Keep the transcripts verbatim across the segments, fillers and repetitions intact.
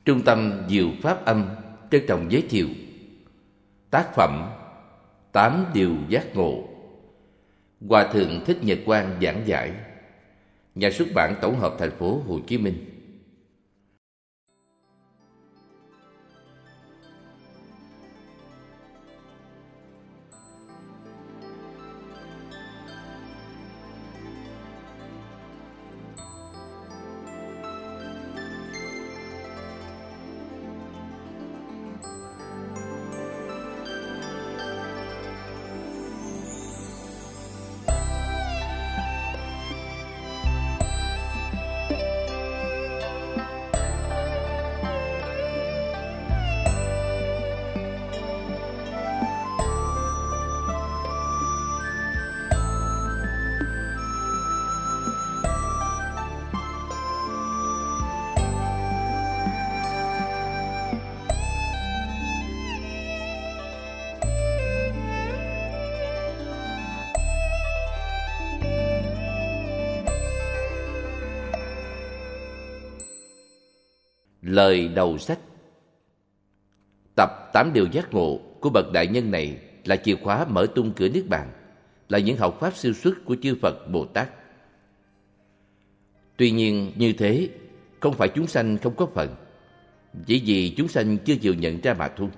Trung tâm Diệu Pháp Âm trân trọng giới thiệu tác phẩm Tám Điều Giác Ngộ, Hòa Thượng Thích Nhật Quang giảng giải, nhà xuất bản Tổng hợp thành phố Hồ Chí Minh. Lời đầu sách. Tập Tám Điều Giác Ngộ của bậc đại nhân này là chìa khóa mở tung cửa Niết Bàn, là những học pháp siêu xuất của chư Phật Bồ Tát. Tuy nhiên như thế không phải chúng sanh không có phần, chỉ vì chúng sanh chưa chịu nhận ra mà thôi.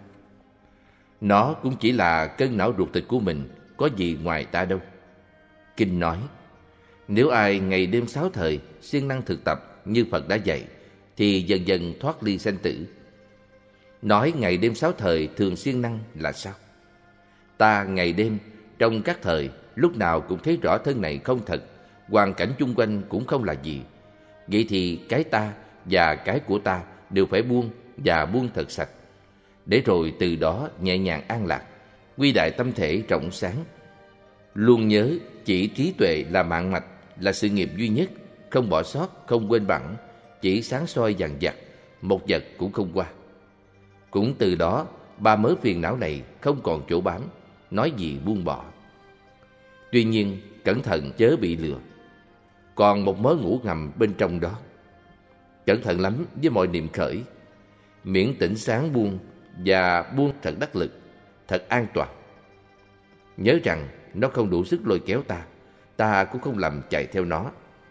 Nó cũng chỉ là cơn não ruột thịt của mình, có gì ngoài ta đâu. Kinh nói, nếu ai ngày đêm sáu thời siêng năng thực tập như Phật đã dạy, thì dần dần thoát ly sanh tử. Nói ngày đêm sáu thời thường siêng năng là sao? Ta ngày đêm trong các thời lúc nào cũng thấy rõ thân này không thật, hoàn cảnh chung quanh cũng không là gì. Vậy thì cái ta và cái của ta đều phải buông, và buông thật sạch, để rồi từ đó nhẹ nhàng an lạc, quy đại tâm thể rộng sáng. Luôn nhớ chỉ trí tuệ là mạng mạch, là sự nghiệp duy nhất, không bỏ sót, không quên bẵng, chỉ sáng soi dằng dặc, một vật cũng không qua. Cũng từ đó ba mớ phiền não này không còn chỗ bám, nói gì buông bỏ. Tuy nhiên cẩn thận chớ bị lừa, còn một mớ ngủ ngầm bên trong đó. Cẩn thận lắm với mọi niệm khởi, miễn tỉnh sáng buông, và buông thật đắc lực, thật an toàn. Nhớ rằng nó không đủ sức lôi kéo ta, ta cũng không làm chạy theo nó.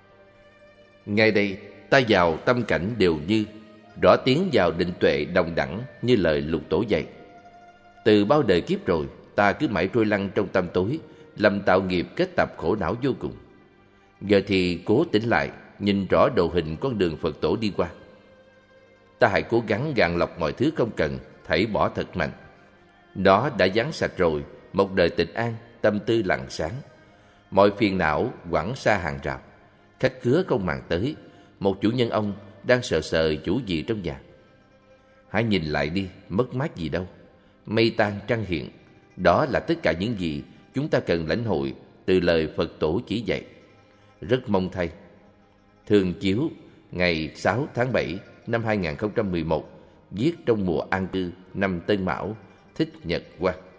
Ngay đây ta vào tâm cảnh đều như, rõ tiến vào định tuệ đồng đẳng như lời Lục Tổ dạy. Từ bao đời kiếp rồi, ta cứ mãi trôi lăn trong tâm tối, lầm tạo nghiệp kết tập khổ não vô cùng. Giờ thì cố tỉnh lại, nhìn rõ đồ hình con đường Phật Tổ đi qua. Ta hãy cố gắng gạn lọc mọi thứ không cần, thảy bỏ thật mạnh. Nó đã vắng sạch rồi, một đời tịch an, tâm tư lặng sáng. Mọi phiền não quẳng xa hàng rào, khách khứa không màng tới. Một chủ nhân ông đang sờ sờ chủ gì trong nhà. Hãy nhìn lại đi, mất mát gì đâu. Mây tan trăng hiện, đó là tất cả những gì chúng ta cần lãnh hội từ lời Phật Tổ chỉ dạy. Rất mong thay. Thường chiếu ngày sáu tháng bảy năm hai nghìn không trăm mười một, viết trong mùa an cư năm Tân Mão, Thích Nhật Quang.